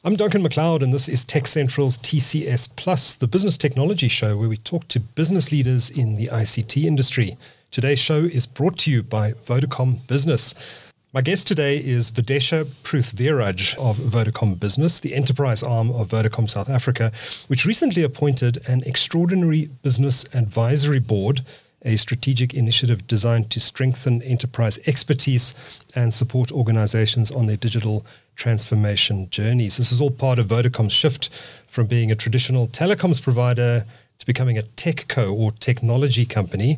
I'm Duncan McLeod, and this is Tech Central's TCS Plus, the business technology show where we talk to business leaders in the ICT industry. Today's show is brought to you by Vodacom Business. My guest today is Videsha Pruthviraj of Vodacom Business, the enterprise arm of Vodacom South Africa, which recently appointed an extraordinary business advisory board, a strategic initiative designed to strengthen enterprise expertise and support organizations on their digital transformation journeys. This is all part of Vodacom's shift from being a traditional telecoms provider to becoming a techco or technology company.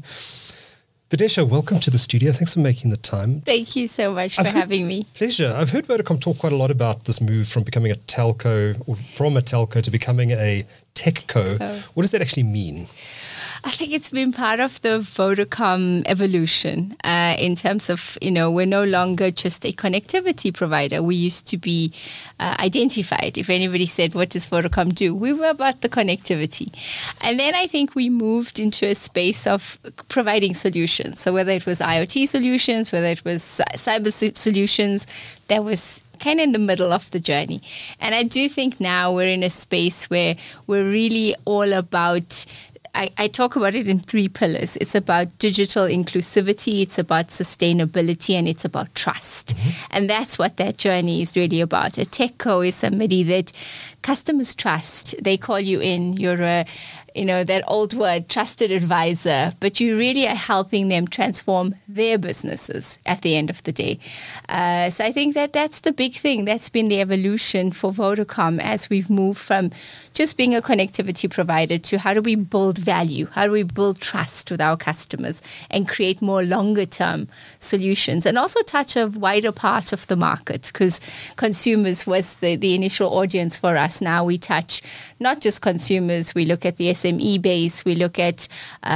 Videsha, welcome to the studio. Thanks for making the time. Thank you so much for having me. Pleasure. I've heard Vodacom talk quite a lot about this move from becoming a telco or from a telco to becoming a techco. What does that actually mean? I think it's been part of the Vodacom evolution in terms of, we're no longer just a connectivity provider. We used to be identified. If anybody said, what does Vodacom do? We were about the connectivity. And then I think we moved into a space of providing solutions. So whether it was IoT solutions, whether it was cyber solutions, that was kind of in the middle of the journey. And I do think now we're in a space where we're really all about I talk about it in three pillars. It's about digital inclusivity, it's about sustainability, and it's about trust. Mm-hmm. And that's what that journey is really about. A techco is somebody that customers trust. They call you in, you're that old word, trusted advisor, but you really are helping them transform their businesses at the end of the day. So I think that's the big thing. That's been the evolution for Vodacom as we've moved from just being a connectivity provider to how do we build value? How do we build trust with our customers and create more longer term solutions and also touch a wider part of the market, because consumers was the initial audience for us. Now we touch not just consumers, we look at the SME base, we look at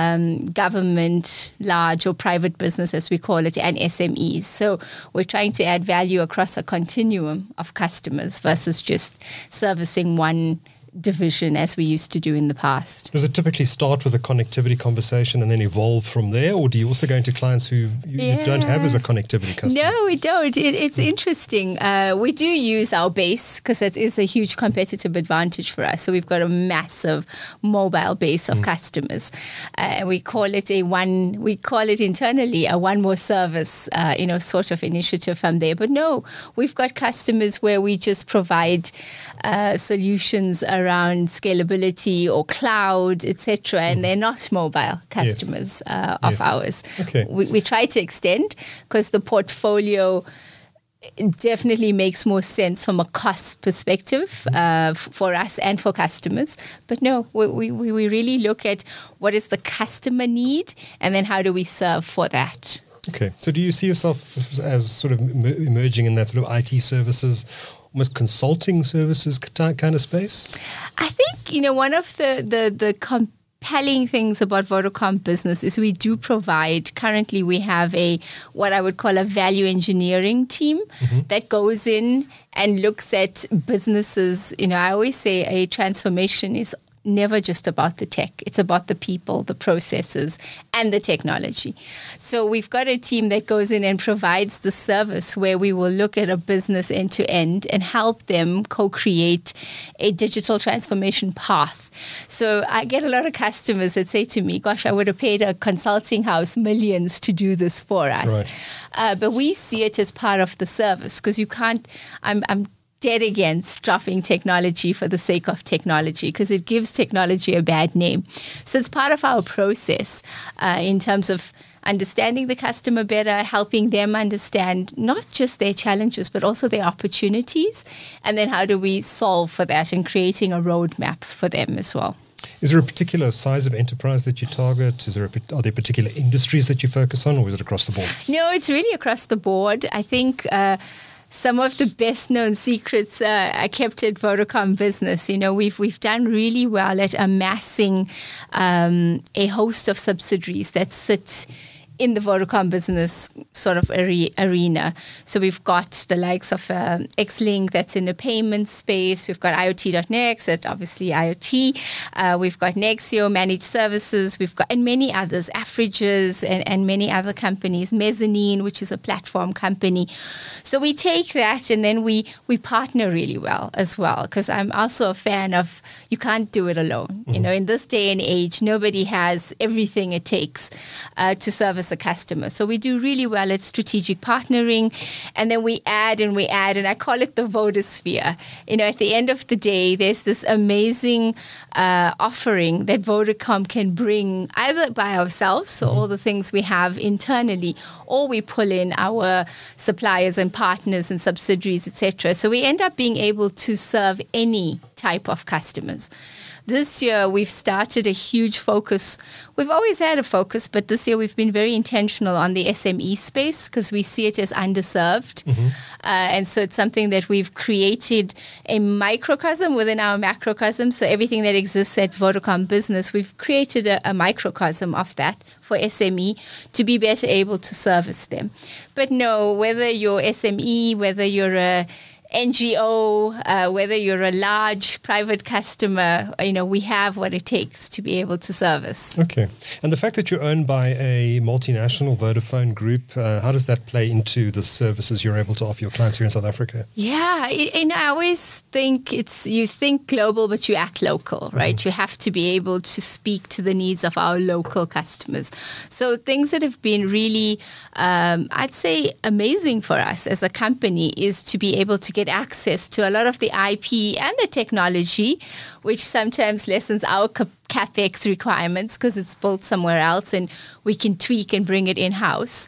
government, large or private business as we call it, and SMEs. So we're trying to add value across a continuum of customers versus just servicing one division as we used to do in the past. Does it typically start with a connectivity conversation and then evolve from there, or do you also go into clients who you don't have as a connectivity customer? No, we don't. It's interesting. We do use our base because that is a huge competitive advantage for us. So we've got a massive mobile base of customers. We call it internally a one more service, sort of initiative from there. But no, we've got customers where we just provide solutions around scalability or cloud, etc., and they're not mobile customers of ours. Okay. We try to extend because the portfolio definitely makes more sense from a cost perspective for us and for customers. But no, we really look at what is the customer need and then how do we serve for that. Okay. So do you see yourself as sort of emerging in that sort of IT services, almost consulting services kind of space? I think, one of the compelling things about Vodacom Business is we do provide, currently we have what I would call a value engineering team that goes in and looks at businesses. I always say a transformation is never just about the tech. It's about the people, the processes, and the technology. So we've got a team that goes in and provides the service where we will look at a business end to end and help them co-create a digital transformation path. So I get a lot of customers that say to me, gosh, I would have paid a consulting house millions to do this for us. Right. But we see it as part of the service because you can't, I'm dead against dropping technology for the sake of technology because it gives technology a bad name. So it's part of our process in terms of understanding the customer better, helping them understand not just their challenges, but also their opportunities. And then how do we solve for that and creating a roadmap for them as well. Is there a particular size of enterprise that you target? Are there particular industries that you focus on, or is it across the board? No, it's really across the board. I think some of the best-known secrets are kept at Vodacom Business. We've done really well at amassing a host of subsidiaries that sit in the Vodacom business sort of arena. So we've got the likes of Xlink that's in the payment space. We've got IoT.next, that's obviously IoT. We've got Nexio managed services. We've got, and many others, Afrigis and many other companies, Mezzanine, which is a platform company. So we take that and then we partner really well as well, because I'm also a fan of you can't do it alone. You know, in this day and age, nobody has everything it takes to service a customer. So we do really well at strategic partnering, and then we add, and I call it the Vodasphere. You know, at the end of the day, there's this amazing offering that Vodacom can bring either by ourselves, so all the things we have internally, or we pull in our suppliers and partners and subsidiaries, etc. So we end up being able to serve any type of customers. This year, we've started a huge focus. We've always had a focus, but this year we've been very intentional on the SME space because we see it as underserved. And so it's something that we've created a microcosm within our macrocosm. So everything that exists at Vodacom Business, we've created a microcosm of that for SME to be better able to service them. But no, whether you're SME, whether you're a NGO, whether you're a large private customer, you know, we have what it takes to be able to service. Okay. And the fact that you're owned by a multinational Vodafone group, how does that play into the services you're able to offer your clients here in South Africa? Yeah, and I always think you think global, but you act local, right? You have to be able to speak to the needs of our local customers. So things that have been really, I'd say, amazing for us as a company is to be able to get access to a lot of the IP and the technology, which sometimes lessens our CapEx requirements because it's built somewhere else and we can tweak and bring it in-house.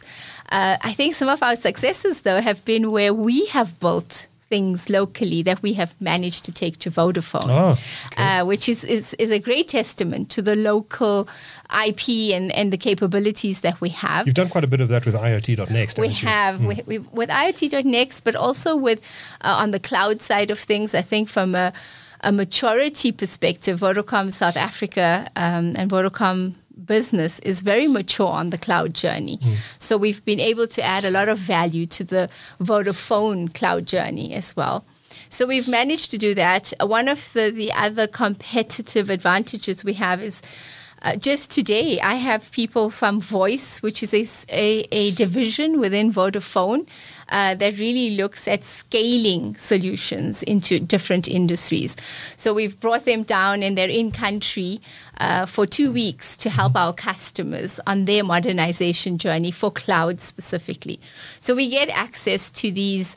I think some of our successes, though, have been where we have built things locally that we have managed to take to Vodafone, which is a great testament to the local IP and the capabilities that we have. You've done quite a bit of that with IoT.next, We have, with IoT.next, but also with on the cloud side of things. I think from a maturity perspective, Vodacom South Africa and Vodacom Business is very mature on the cloud journey. So we've been able to add a lot of value to the Vodafone cloud journey as well. So we've managed to do that. One of the other competitive advantages we have is just today, I have people from Voice, which is a division within Vodafone that really looks at scaling solutions into different industries. So we've brought them down and they're in country for 2 weeks to help our customers on their modernization journey for cloud specifically. So we get access to these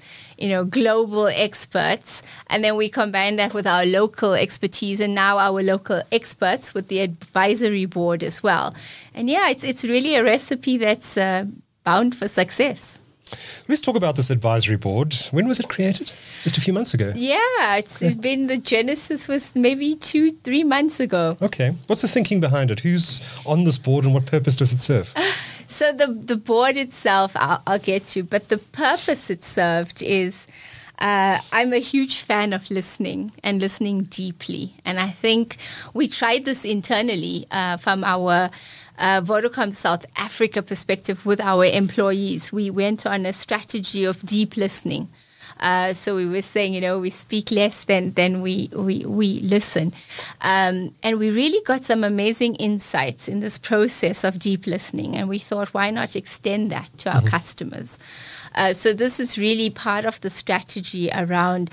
global experts, and then we combine that with our local expertise and now our local experts with the advisory board as well. And yeah, it's really a recipe that's bound for success. Let's talk about this advisory board. When was it created? Just a few months ago? Yeah, it's been, the genesis was maybe 2-3 months ago. Okay. What's the thinking behind it? Who's on this board and what purpose does it serve? So the board itself, I'll get to, but the purpose it served is I'm a huge fan of listening and listening deeply. And I think we tried this internally from our Vodacom South Africa perspective with our employees. We went on a strategy of deep listening. So we were saying, we speak less than we listen. And we really got some amazing insights in this process of deep listening. And we thought, why not extend that to our customers? So this is really part of the strategy around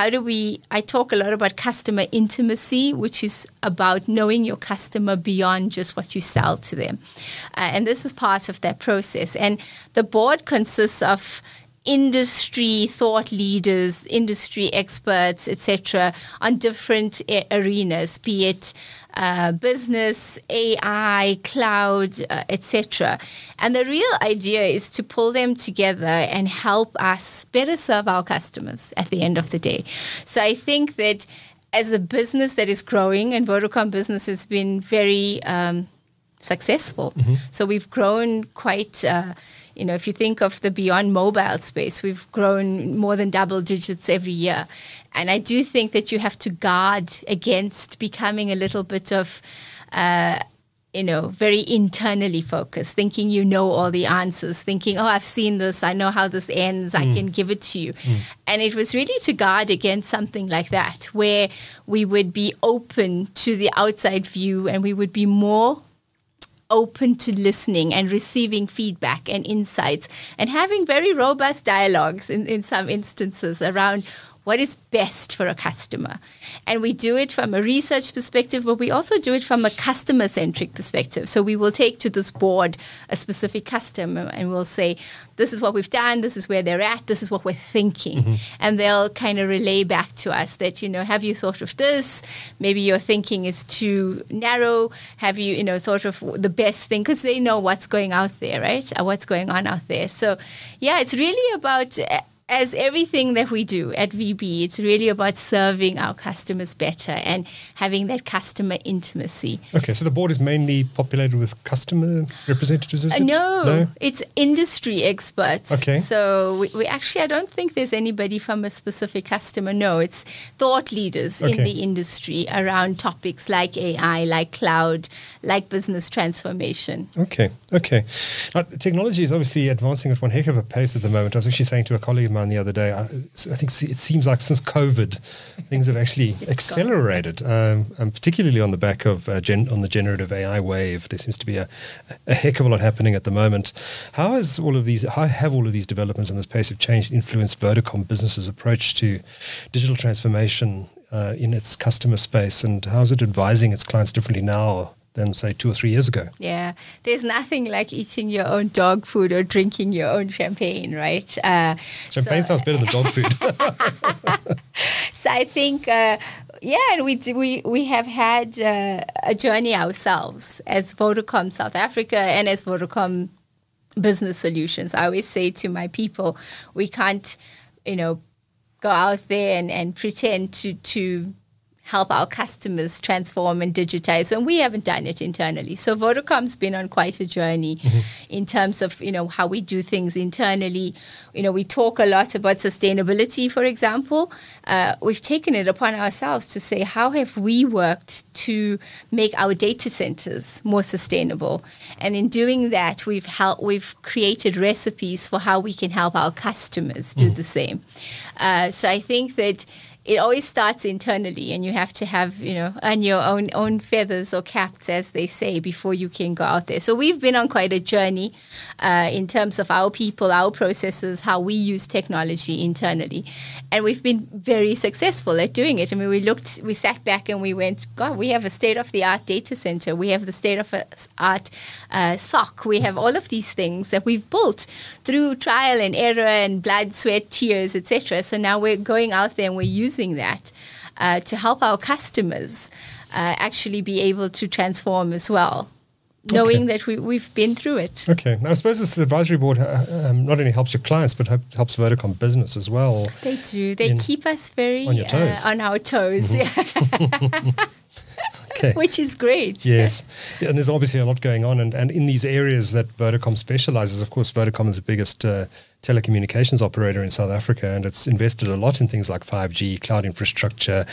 I talk a lot about customer intimacy, which is about knowing your customer beyond just what you sell to them. And this is part of that process. And the board consists of industry thought leaders, industry experts, etc., on different arenas, be it business, AI, cloud, etc. And the real idea is to pull them together and help us better serve our customers at the end of the day. So I think that as a business that is growing, and Vodacom Business has been very successful. So we've grown quite if you think of the beyond mobile space, we've grown more than double digits every year. And I do think that you have to guard against becoming a little bit of very internally focused, thinking you know all the answers, thinking, oh, I've seen this, I know how this ends, I can give it to you. And it was really to guard against something like that, where we would be open to the outside view and we would be more open to listening and receiving feedback and insights and having very robust dialogues in some instances around what is best for a customer. And we do it from a research perspective, but we also do it from a customer-centric perspective. So we will take to this board a specific customer and we'll say, this is what we've done, this is where they're at, this is what we're thinking. And they'll kind of relay back to us that, have you thought of this? Maybe your thinking is too narrow. Have you, thought of the best thing? Because they know what's going out there, right? What's going on out there. So, yeah, it's really about... As everything that we do at VB, it's really about serving our customers better and having that customer intimacy. Okay, so the board is mainly populated with customer representatives, is it? No, it's industry experts. Okay. So we actually, I don't think there's anybody from a specific customer. No, it's thought leaders in the industry around topics like AI, like cloud, like business transformation. Okay. Technology is obviously advancing at one heck of a pace at the moment. I was actually saying to a colleague of mine the other day, I think it seems like since COVID, things have actually accelerated, particularly on the back of on the generative AI wave. There seems to be a heck of a lot happening at the moment. How have all of these developments and this pace of change influenced Vodacom Business's approach to digital transformation in its customer space, and how is it advising its clients differently now than, say, 2 or 3 years ago? Yeah, there's nothing like eating your own dog food or drinking your own champagne, right? Champagne sounds better than dog food. So I think, and we have had a journey ourselves as Vodacom South Africa and as Vodacom Business Solutions. I always say to my people, we can't, go out there and pretend to help our customers transform and digitize when we haven't done it internally. So Vodacom's been on quite a journey in terms of, how we do things internally. We talk a lot about sustainability, for example. We've taken it upon ourselves to say, how have we worked to make our data centers more sustainable? And in doing that, we've created recipes for how we can help our customers do the same. So I think that it always starts internally, and you have to have, earn your own feathers or caps, as they say, before you can go out there. So we've been on quite a journey in terms of our people, our processes, how we use technology internally. And we've been very successful at doing it. I mean, we sat back and we went, God, we have a state-of-the-art data center. We have the state-of-the-art SOC. We have all of these things that we've built through trial and error and blood, sweat, tears, etc. So now we're going out there and we're using that to help our customers actually be able to transform as well, knowing that we've been through it. Okay. Now, I suppose this advisory board not only helps your clients, but helps Vodacom Business as well. They do. They keep us very on your toes. On our toes. Mm-hmm. Yeah. Okay. Which is great. Yes. And there's obviously a lot going on. And in these areas that Vodacom specializes, of course, Vodacom is the biggest telecommunications operator in South Africa, and it's invested a lot in things like 5G, cloud infrastructure,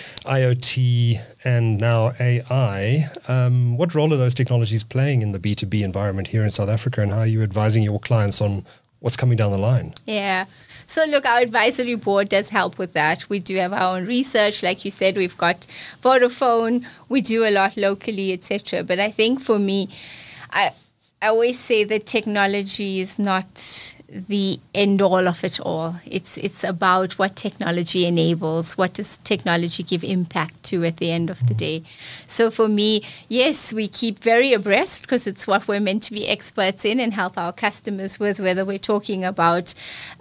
IoT, and now AI. What role are those technologies playing in the B2B environment here in South Africa, and how are you advising your clients on what's coming down the line? Yeah. So look, our advisory board does help with that. We do have our own research. Like you said, we've got Vodafone. We do a lot locally, etc. But I think for me, I always say that technology is not the end all of it all. It's about what technology enables. What does technology give impact to at the end of the day? So for me, yes, we keep very abreast because it's what we're meant to be experts in and help our customers with, whether we're talking about,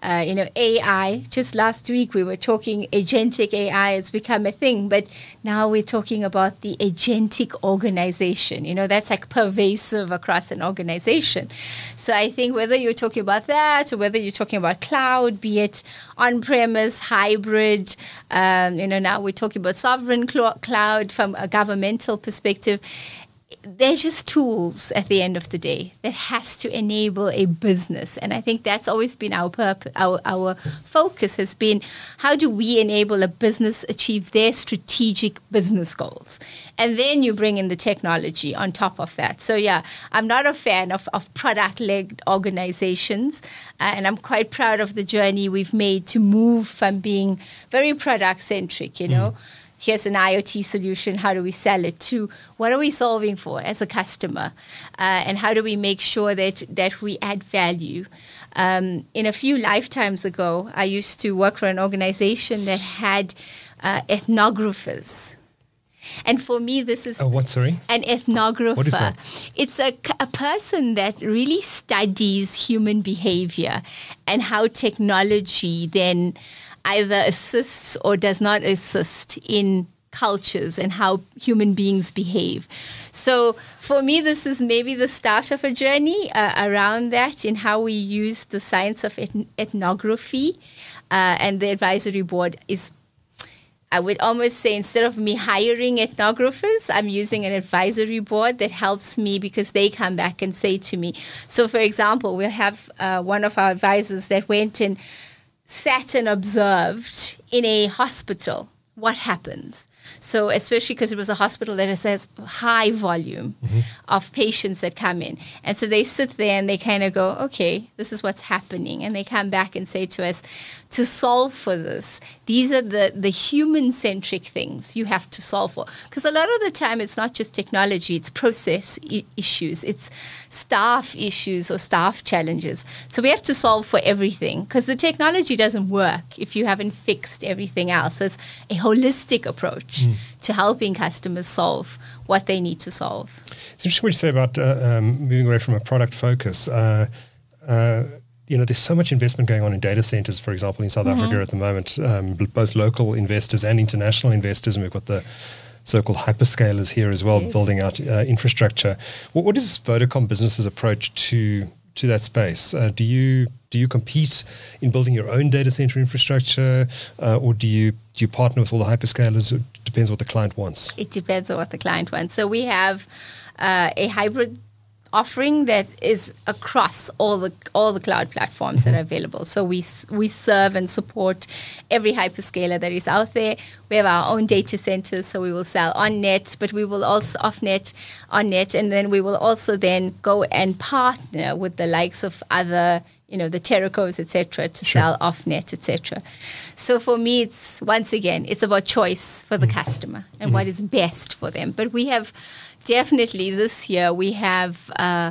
AI. Just last week, we were talking agentic AI has become a thing, but now we're talking about the agentic organization. That's like pervasive across an organization. So I think whether you're talking about that, or whether you're talking about cloud, be it on-premise, hybrid, now we're talking about sovereign cloud from a governmental perspective. they're just tools at the end of the day that has to enable a business. And I think that's always been our purpose. Our focus has been, how do we enable a business achieve their strategic business goals? And then you bring in the technology on top of that. So yeah, I'm not a fan of product-led organizations. And I'm quite proud of the journey we've made to move from being very product-centric, Here's an IoT solution. How do we sell it? To what are we solving for as a customer? And how do we make sure that we add value? In a few lifetimes ago, I used to work for an organization that had ethnographers. And for me, this is what? Sorry, an ethnographer. What is that? It's a person that really studies human behavior and how technology then either assists or does not assist in cultures and how human beings behave. So for me, this is maybe the start of a journey around that, in how we use the science of ethnography. And the advisory board is, I would almost say, instead of me hiring ethnographers, I'm using an advisory board that helps me, because they come back and say to me. So for example, we'll have one of our advisors that went and sat and observed in a hospital what happens. So especially because it was a hospital that has high volume of patients that come in. And so they sit there and they kind of go, okay, this is what's happening. And they come back and say to us, to solve for this, these are the human-centric things you have to solve for. Because a lot of the time, it's not just technology, it's process issues, it's staff issues or staff challenges. So we have to solve for everything, because the technology doesn't work if you haven't fixed everything else. So it's a holistic approach to helping customers solve what they need to solve. It's interesting what you say about moving away from a product focus. There's so much investment going on in data centers, for example, in South Africa at the moment, both local investors and international investors, and we've got the so-called hyperscalers here as well, building out infrastructure. What is Vodacom Business's approach to that space? Do you compete in building your own data center infrastructure, or do you partner with all the hyperscalers? It depends what the client wants. It depends on what the client wants. So we have a hybrid offering that is across all the cloud platforms that are available. So we serve and support every hyperscaler that is out there. We have our own data centers, so we will sell on net, but we will also off net, on net, and then we will also then go and partner with the likes of other, the Terracos, etc., to sell off net, etc. So for me, it's about choice for the customer and what is best for them. But we have definitely this year, we have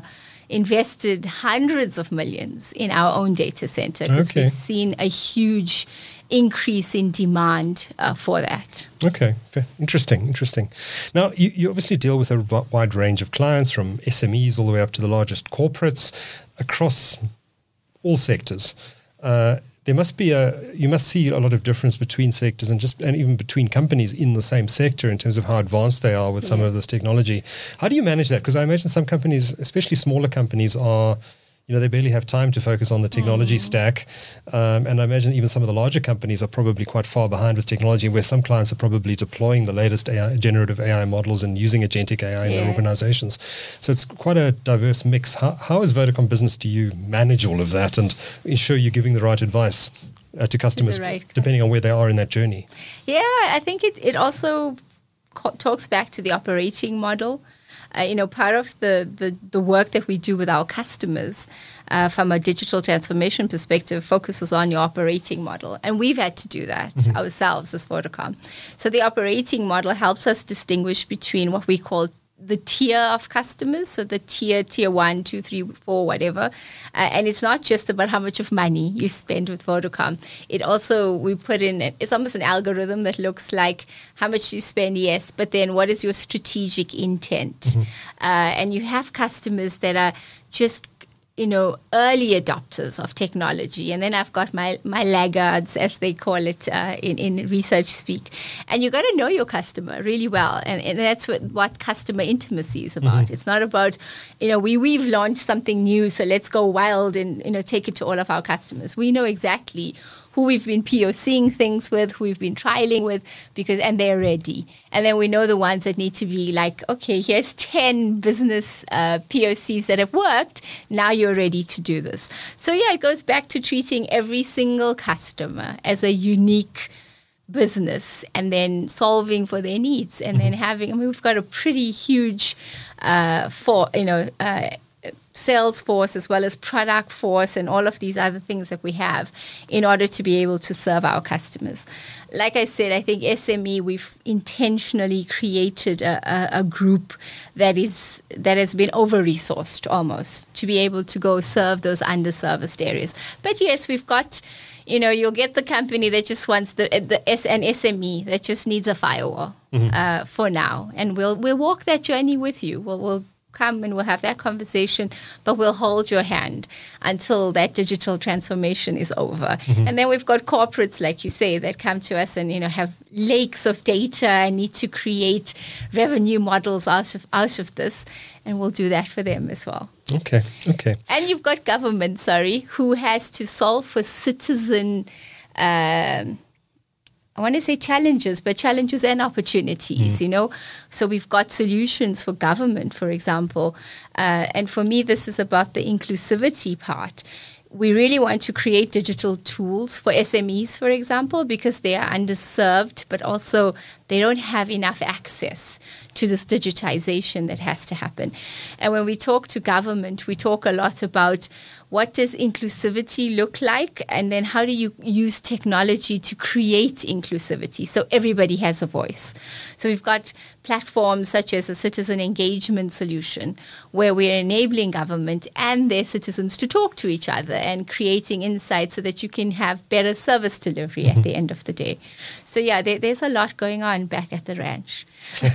invested hundreds of millions in our own data center, because we've seen a huge increase in demand for that. Okay, interesting. Now, you obviously deal with a wide range of clients, from SMEs all the way up to the largest corporates across all sectors. You must see a lot of difference between sectors and even between companies in the same sector in terms of how advanced they are with some of this technology. How do you manage that? Because I imagine some companies, especially smaller companies, are, they barely have time to focus on the technology stack. And I imagine even some of the larger companies are probably quite far behind with technology, where some clients are probably deploying the latest generative AI models and using agentic AI in their organizations. So it's quite a diverse mix. How as Vodacom Business do you manage all of that and ensure you're giving the right advice to customers, depending on where they are in that journey? Yeah, I think it also talks back to the operating model. Part of the work that we do with our customers from a digital transformation perspective focuses on your operating model. And we've had to do that ourselves as Vodacom. So the operating model helps us distinguish between what we call the tier of customers, so the tier 1, 2, 3, 4, whatever. And it's not just about how much of money you spend with Vodacom. It also, we put in, it's almost an algorithm that looks like how much you spend, yes, but then what is your strategic intent? And you have customers that are just early adopters of technology. And then I've got my laggards, as they call it in research speak. And you got to know your customer really well. And that's what customer intimacy is about. It's not about, we've launched something new, so let's go wild and, take it to all of our customers. We know exactly who we've been POCing things with, who we've been trialing with, and they're ready. And then we know the ones that need to be like, okay, here's 10 business POCs that have worked. Now you're ready to do this. So yeah, it goes back to treating every single customer as a unique business and then solving for their needs and then we've got a pretty huge sales force as well as product force and all of these other things that we have in order to be able to serve our customers. Like I said, I think SME, we've intentionally created a group that has been over-resourced almost to be able to go serve those underserviced areas. But yes, we've got, you'll get the company that just wants an SME that just needs a firewall for now. And we'll walk that journey with you. We'll come and we'll have that conversation, but we'll hold your hand until that digital transformation is over. And then we've got corporates, like you say, that come to us and have lakes of data and need to create revenue models out of this, and we'll do that for them as well. Okay. And you've got government, who has to solve for citizen I want to say challenges, but challenges and opportunities, So we've got solutions for government, for example. And for me, this is about the inclusivity part. We really want to create digital tools for SMEs, for example, because they are underserved, but also they don't have enough access to this digitization that has to happen. And when we talk to government, we talk a lot about what does inclusivity look like, and then how do you use technology to create inclusivity so everybody has a voice. So we've got platforms such as a citizen engagement solution where we're enabling government and their citizens to talk to each other and creating insights so that you can have better service delivery at the end of the day. So yeah, there's a lot going on back at the ranch.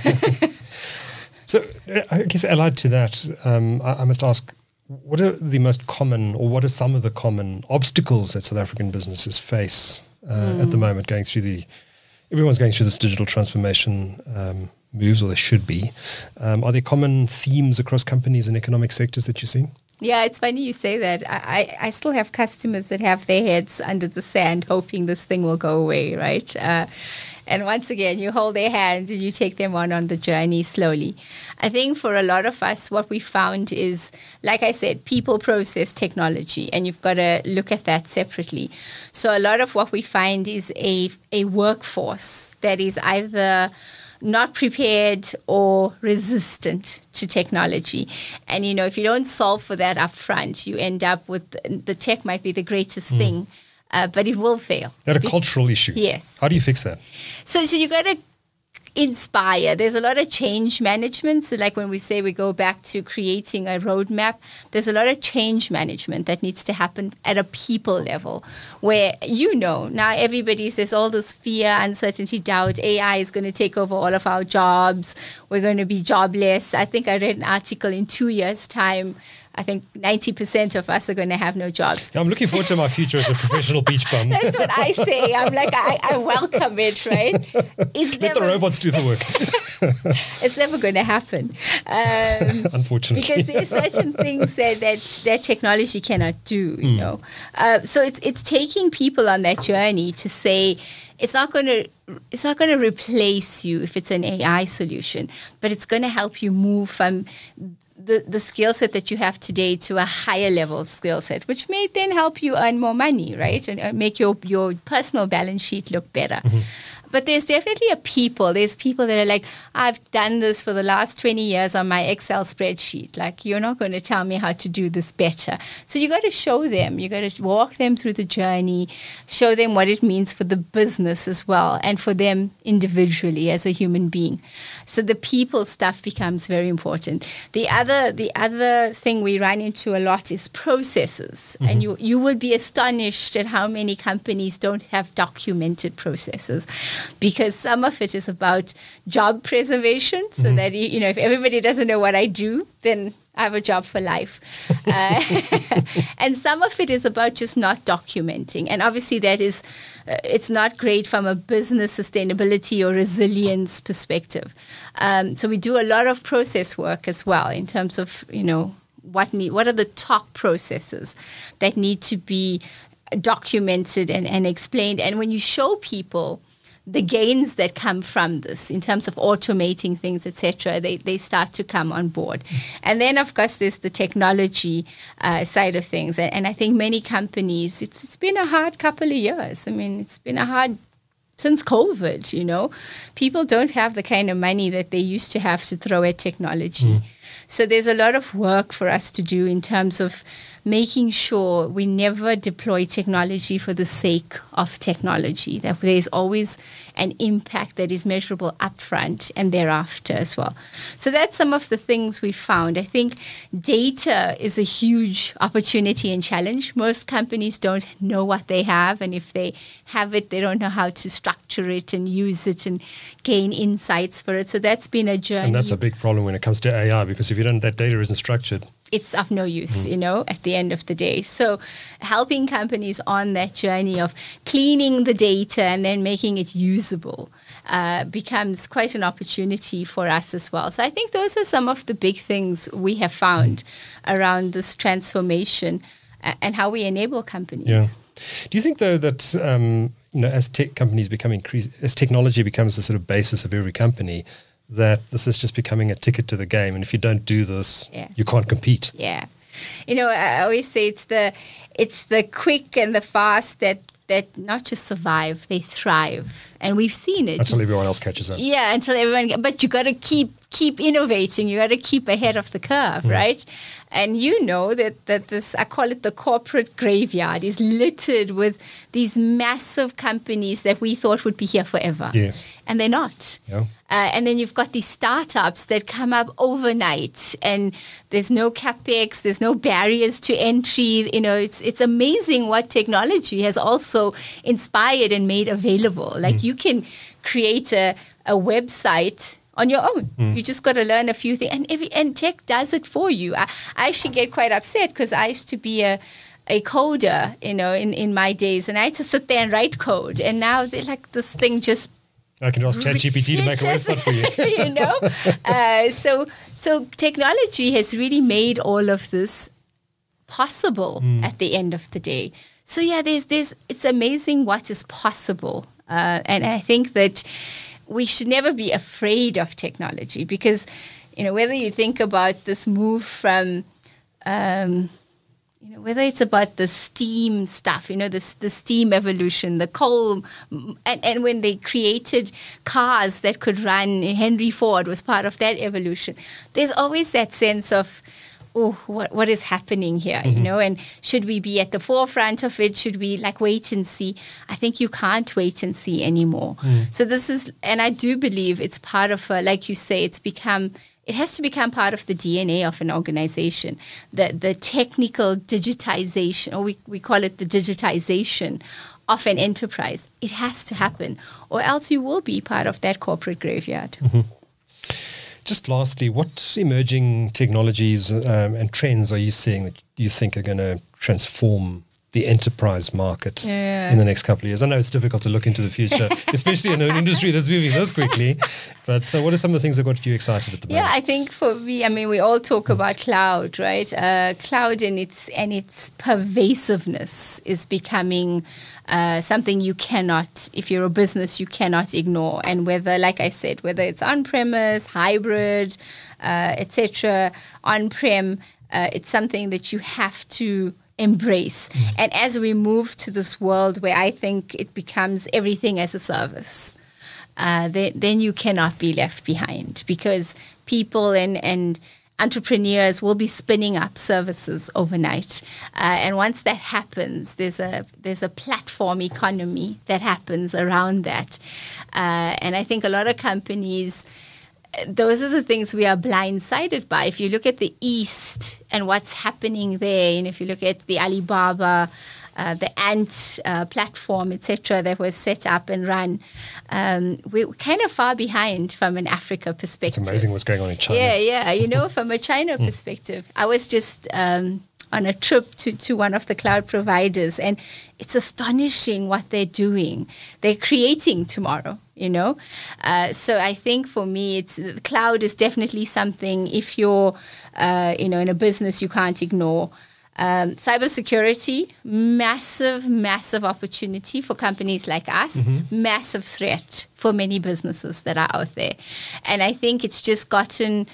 So I guess allied to that, I must ask, what are the most common, or what are some of the common obstacles that South African businesses face at the moment everyone's going through this digital transformation moves, or they should be. Are there common themes across companies and economic sectors that you're seeing? Yeah, it's funny you say that. I still have customers that have their heads under the sand hoping this thing will go away, right? And once again, you hold their hands and you take them on the journey slowly. I think for a lot of us, what we found is, like I said, people, process, technology, and you've got to look at that separately. So a lot of what we find is a workforce that is either not prepared or resistant to technology. And, if you don't solve for that up front, you end up with the tech might be the greatest thing, but it will fail. That's a cultural issue. Yes. How do you fix that? So you got to inspire. There's a lot of change management. So like when we say we go back to creating a roadmap, there's a lot of change management that needs to happen at a people level where, now there's all this fear, uncertainty, doubt. AI is going to take over all of our jobs. We're going to be jobless. I think I read an article in 2 years' time. I think 90% of us are going to have no jobs. I'm looking forward to my future as a professional beach bum. That's what I say. I'm like, I welcome it, right? Let the robots do the work. It's never going to happen. Unfortunately. Because there's certain things that technology cannot do, So it's taking people on that journey to say, it's not going to replace you if it's an AI solution, but it's going to help you move from the skill set that you have today to a higher level skill set, which may then help you earn more money, right? And make your personal balance sheet look better. But there's definitely there's people that are like, I've done this for the last 20 years on my Excel spreadsheet. Like, you're not going to tell me how to do this better. So you got to show them. You got to walk them through the journey, show them what it means for the business as well, and for them individually as a human being. So the people stuff becomes very important. The other thing we run into a lot is processes. And you would be astonished at how many companies don't have documented processes. Because some of it is about job preservation, so that, if everybody doesn't know what I do, then I have a job for life. And some of it is about just not documenting. And obviously that is, it's not great from a business sustainability or resilience perspective. So we do a lot of process work as well in terms of, what are the top processes that need to be documented and explained. And when you show people the gains that come from this in terms of automating things, etc., they start to come on board. And then, of course, there's the technology side of things. And I think many companies, it's been a hard couple of years. I mean, it's been a hard since COVID, you know. People don't have the kind of money that they used to have to throw at technology. So there's a lot of work for us to do in terms of making sure we never deploy technology for the sake of technology, that there's always an impact that is measurable upfront and thereafter as well. So that's some of the things we found. I think data is a huge opportunity and challenge. Most companies don't know what they have, and if they have it, they don't know how to structure it and use it and gain insights for it. So that's been a journey. And that's a big problem when it comes to AI, because if you don't, that data isn't structured, it's of no use, you know, at the end of the day. So helping companies on that journey of cleaning the data and then making it usable becomes quite an opportunity for us as well. So I think those are some of the big things we have found around this transformation and how we enable companies. Yeah. Do you think, though, that as tech companies as technology becomes the sort of basis of every company, that this is just becoming a ticket to the game, and if you don't do this, you can't compete? Yeah. You know, I always say it's the quick and the fast that not just survive, they thrive. And we've seen it. Until everyone else catches up. Yeah, but you got to keep innovating. You got to keep ahead of the curve, right? And you know that this, I call it the corporate graveyard, is littered with these massive companies that we thought would be here forever. Yes. And they're not. Yeah. And then you've got these startups that come up overnight, and there's no capex, there's no barriers to entry. You know, it's amazing what technology has also inspired and made available. Like you can create a website on your own. You just got to learn a few things, and tech does it for you. I actually get quite upset because I used to be a coder, you know, in my days, and I had to sit there and write code, and now they're like, this thing just. I can ask ChatGPT to make a website for you. You know, so technology has really made all of this possible at the end of the day. So yeah, it's amazing what is possible, and I think that we should never be afraid of technology, because, you know, whether you think about this move from whether it's about the steam stuff, you know, the steam evolution, the coal, and when they created cars that could run, Henry Ford was part of that evolution. There's always that sense of, oh, what is happening here, you know, and should we be at the forefront of it? Should we wait and see? I think you can't wait and see anymore. So this is, and I do believe it's part of, like you say, it has to become part of the DNA of an organization, the technical digitization, or we call it the digitization of an enterprise. It has to happen, or else you will be part of that corporate graveyard. Just lastly, what emerging technologies and trends are you seeing that you think are going to transform the enterprise market in the next couple of years? I know it's difficult to look into the future, especially in an industry that's moving this quickly. But what are some of the things that got you excited at the moment? Yeah, I think for me, I mean, we all talk about cloud, right? Cloud and its pervasiveness is becoming something you cannot, if you're a business, you cannot ignore. And whether, like I said, whether it's on-premise, hybrid, etc., on-prem, it's something that you have to embrace. And as we move to this world where I think it becomes everything as a service, then you cannot be left behind, because people and entrepreneurs will be spinning up services overnight. And once that happens, there's a platform economy that happens around that. And I think a lot of companies, those are the things we are blindsided by. If you look at the East and what's happening there, and if you look at the Alibaba, the Ant platform, etc., that was set up and run, we're kind of far behind from an Africa perspective. It's amazing what's going on in China. Yeah. You know, from a China perspective, I was just on a trip to one of the cloud providers, and it's astonishing what they're doing. They're creating tomorrow, you know. So I think for me, cloud is definitely something, if you're, in a business, you can't ignore. Cybersecurity, massive opportunity for companies like us, massive threat for many businesses that are out there. And I think it's just gotten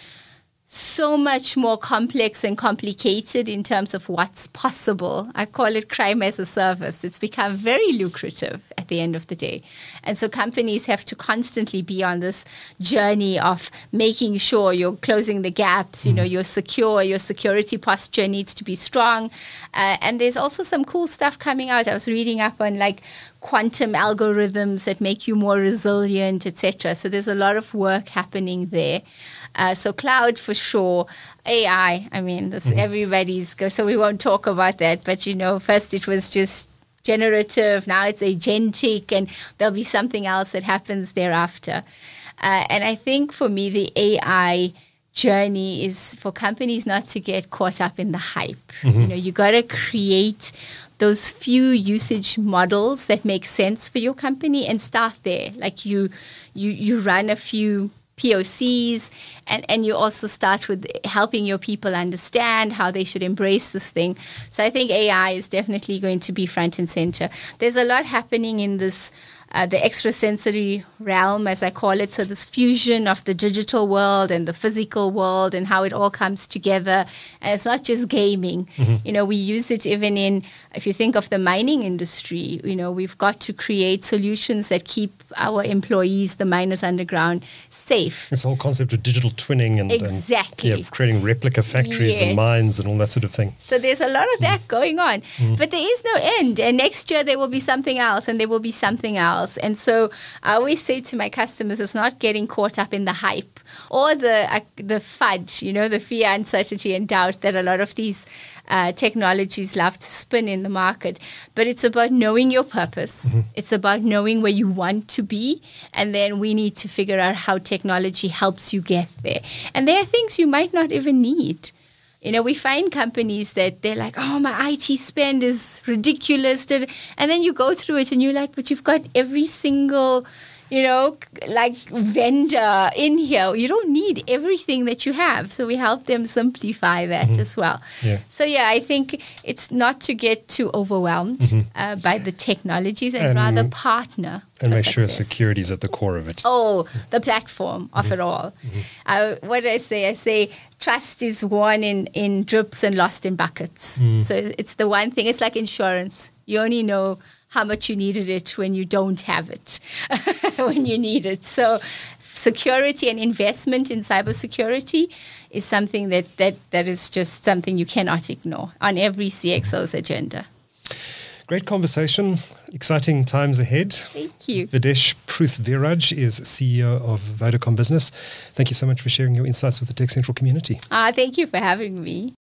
so much more complex and complicated in terms of what's possible. I call it crime as a service. It's become very lucrative at the end of the day. And so companies have to constantly be on this journey of making sure you're closing the gaps, you're secure, your security posture needs to be strong. And there's also some cool stuff coming out. I was reading up on like quantum algorithms that make you more resilient, etc. So there's a lot of work happening there. So cloud for sure, AI, I mean, this everybody's go. So we won't talk about that. But, first it was just generative. Now it's agentic, and there'll be something else that happens thereafter. And I think for me, the AI journey is for companies not to get caught up in the hype. You got to create those few usage models that make sense for your company and start there. Like you run a few POCs, and you also start with helping your people understand how they should embrace this thing. So I think AI is definitely going to be front and center. There's a lot happening in this, the extrasensory realm, as I call it. So this fusion of the digital world and the physical world and how it all comes together. And it's not just gaming. We use it even in, if you think of the mining industry, we've got to create solutions that keep our employees, the miners underground, safe. This whole concept of digital twinning and creating replica factories and mines and all that sort of thing. So there's a lot of that going on. But there is no end. And next year there will be something else, and there will be something else. And so I always say to my customers, it's not getting caught up in the hype or the FUD, the fear, uncertainty, and doubt that a lot of these technologies love to spin in the market. But it's about knowing your purpose. It's about knowing where you want to be. And then we need to figure out how technology helps you get there. And there are things you might not even need. We find companies that they're like, oh, my IT spend is ridiculous. And then you go through it and you're like, but you've got every single vendor in here. You don't need everything that you have. So we help them simplify that as well. Yeah. So, I think it's not to get too overwhelmed by the technologies and rather partner. And make sure security is at the core of it. Oh, the platform of it all. What do I say? I say trust is won in drips and lost in buckets. So it's the one thing. It's like insurance. You only know how much you needed it when you don't have it, when you need it. So security and investment in cybersecurity is something that is just something you cannot ignore on every CXO's agenda. Great conversation. Exciting times ahead. Thank you. Videsh Pruthviraj is CEO of Vodacom Business. Thank you so much for sharing your insights with the Tech Central community. Thank you for having me.